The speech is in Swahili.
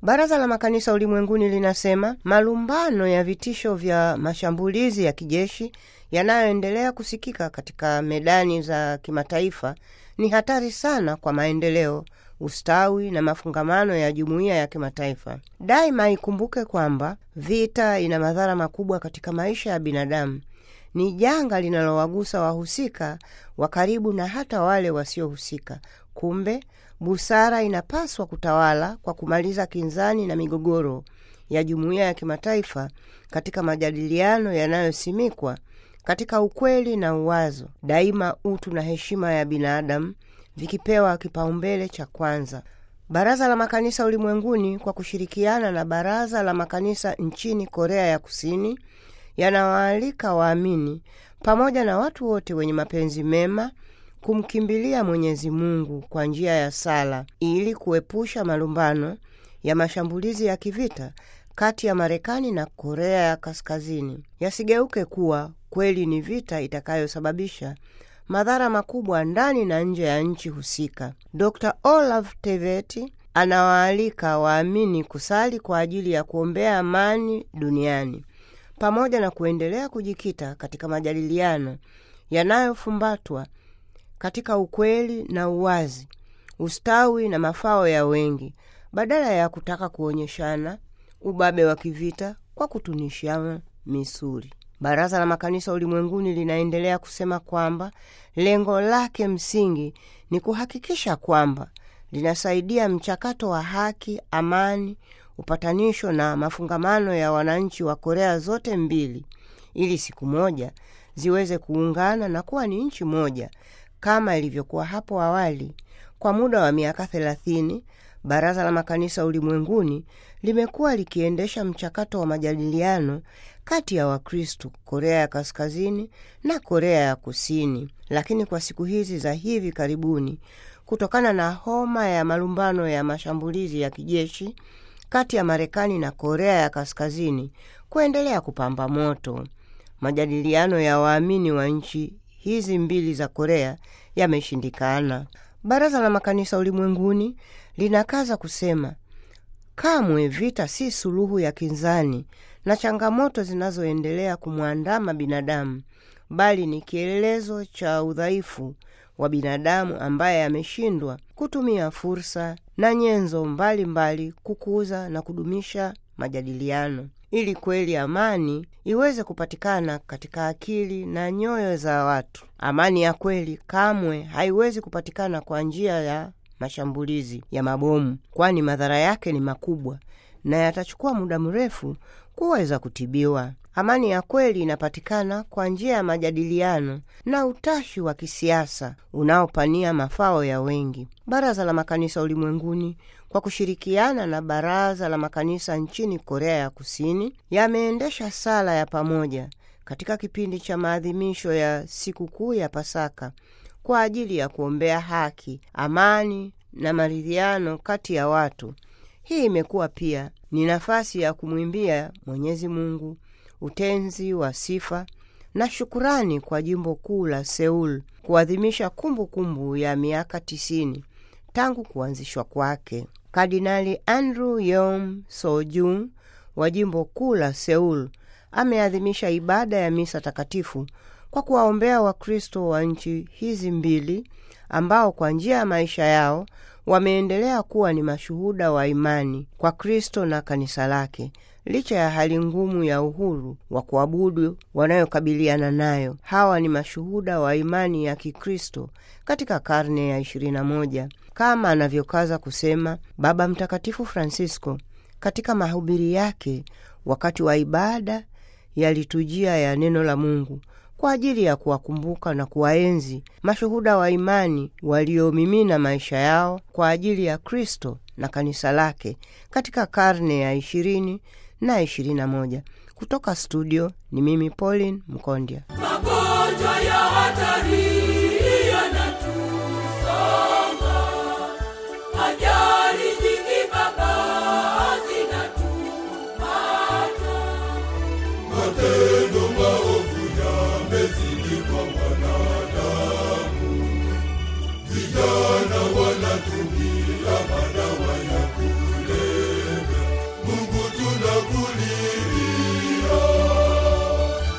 Baraza la Makanisa Ulimwenguni linasema malumbano ya vitisho vya mashambulizi ya kijeshi yanayoendelea kusikika katika medani za kimataifa ni hatari sana kwa maendeleo, ustawi na mafungamano ya jumuiya ya kimataifa. Daima ikumbuke kwamba vita ina madhara makubwa katika maisha ya binadamu. Ni janga linalowagusa wahusika wa karibu na hata wale wasiohusika. Kumbe busara inapaswa kutawala kwa kumaliza kinzani na migogoro ya jumuiya ya kimataifa katika majadiliano yanayosimikwa katika ukweli na uwazo. Daima utu na heshima ya binadamu vikipewa kipaumbele cha kwanza. Baraza la Makanisa Ulimwenguni kwa kushirikiana na Baraza la Makanisa nchini Korea ya Kusini yanawaalika waamini pamoja na watu wote wenye mapenzi mema kumkimbilia Mwenyezi Mungu kwa njia ya sala ili kuepusha malumbano ya mashambulizi ya kivita kati ya Marekani na Korea ya Kaskazini yasigeuke kuwa kweli ni vita itakayosababisha madhara makubwa ndani na nje ya nchi husika. Dr. Olaf Teveti anawaalika waamini kusali kwa ajili ya kuombea amani duniani pamoja na kuendelea kujikita katika majadiliano yanayofumbatwa katika ukweli na uwazi, ustawi na mafao ya wengi, badala ya kutaka kuonyeshana ubabe wa kivita kwa kutunishiana misuli. Baraza la Makanisa Ulimwenguni linaendelea kusema kwamba lengo lake msingi ni kuhakikisha kwamba linasaidia mchakato wa haki, amani, upatanisho na mafungamano ya wananchi wa Korea zote mbili ili siku moja ziweze kuungana na kuwa ni nchi moja kama ilivyokuwa hapo awali. Kwa muda wa miaka 30, Baraza la Makanisa Ulimwenguni limekuwa likiendesha mchakato wa majadiliano kati ya Wakristo Korea ya Kaskazini na Korea ya Kusini. Lakini kwa siku hizi za hivi karibuni, kutokana na homa ya malumbano ya mashambulizi ya kijeshi kati ya Marekani na Korea ya Kaskazini kuendelea kupamba moto, majadiliano ya waamini wa nchi hizi mbili za Korea yameshindikana. Baraza la Makanisa Ulimwenguni linakaza kusema kamwe vita si suluhu ya kinzani na changamoto zinazoendelea kumwandama binadamu, bali ni kielelezo cha udhaifu wa binadamu ambaye ameshindwa kutumia fursa na nyenzo mbalimbali kukuza na kudumisha majadiliano ili kweli amani iweze kupatikana katika akili na nyoyo za watu. Amani ya kweli kamwe haiwezi kupatikana kwa njia ya mashambulizi ya mabomu, kwani madhara yake ni makubwa na yatachukua muda mrefu kuweza kutibiwa. Amani ya kweli inapatikana kwa njia ya majadiliano na utashi wa kisiasa unaopania mafao ya wengi. Baraza la Makanisa Ulimwenguni kwa kushirikiana na Baraza la Makanisa nchini Korea ya Kusini yameendesha sala ya pamoja katika kipindi cha maadhimisho ya sikukuu ya Pasaka kwa ajili ya kuombea haki, amani na maridhiano kati ya watu. Hii imekuwa pia ni nafasi ya kumwimbia Mwenyezi Mungu utenzi wa sifa na shukurani kwa jimbo kuu la Seoul kuadhimisha kumbukumbu ya miaka 90 tangu kuanzishwa kwake. Kardinali Andrew Yeom Sojung wa jimbo kuu la Seoul ameadhimisha ibada ya misa takatifu kwa kuwaombea Wakristo wa nchi hizi mbili ambao kwa njia ya maisha yao wameendelea kuwa ni mashuhuda wa imani kwa Kristo na kanisa lake licha ya hali ngumu ya uhuru wa kuabudu wanayokabiliana nayo. Hawa ni mashuhuda wa imani ya Kikristo katika karne ya 21, kama anavyokaza kusema Baba Mtakatifu Francisco katika mahubiri yake wakati wa ibada ya liturujia ya neno la Mungu, kwa ajili ya kuwakumbuka na kuwaenzi mashuhuda wa imani waliomimina maisha yao kwa ajili ya Kristo na kanisa lake katika karne ya 20 na 21. Kutoka studio ni mimi Pauline Mkondia. Magonjwa ya hatari